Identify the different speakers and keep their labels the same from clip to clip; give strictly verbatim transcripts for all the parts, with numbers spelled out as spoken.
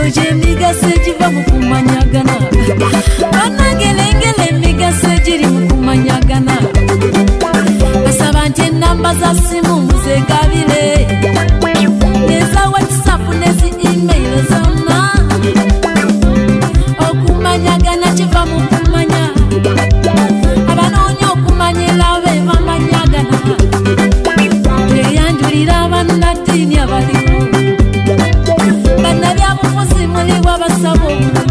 Speaker 1: Joje migaso egiva mu kumanyagana banangelengele migaso egiri mu kumanyagana basaba nti enamba za simu muzegabire neza WhatsApp nezi email zonna okumanyagana kiva mu kumanya abanoonya okumanyira be bamanyagana teyanjulira abannaddiini abaliwo bannabyabufuzi muliwa basaba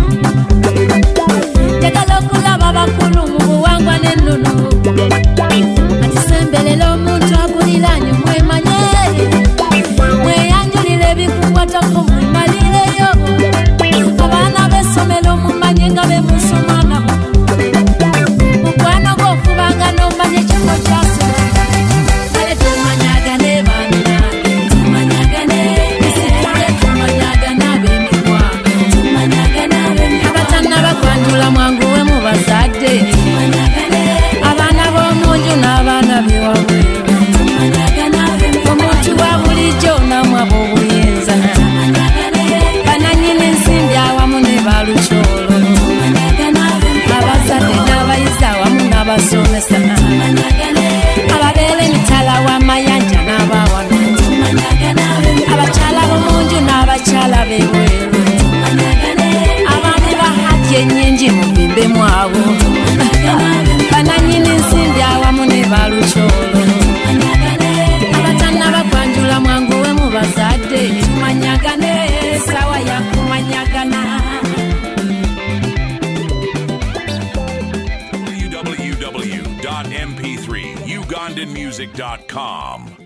Speaker 1: tegala okulaba bakulu mu buwangwa n'ennono ati sembelela omuntu aguliranye mwemanye mweyanjulira ebikukwatako mwemalireyo abaana b'essomero mumanye nga be musoma nabo mukwano gw'okubanga n'omanye ekifo kyasoma kale tumanyagane banna tumanyagane esirire tumanyagana b'emikwano tumanyagana abatannaba kwanjula mwanguwe mu bazadde abaana b'omunju n'abaana b'ewabweru omuntu wa bulijjo namwaba obuyinza bananyini nsimbi awamu ne balukyolo abazadde n'abayizi awamu n'abasomesa ababeera emitala w'amayanja n'abawano abakyala b'omunju n'abakyala b'ebweru abaami bahajja ennyingi mu bimbe mwabo bananyini nsimbi awamu ne balukyolo abatannaba kwanjula mwanguwe mu bazadde tumanyagane sawa ya kumanyagana.
Speaker 2: w w w dot m p three ugandan music dot com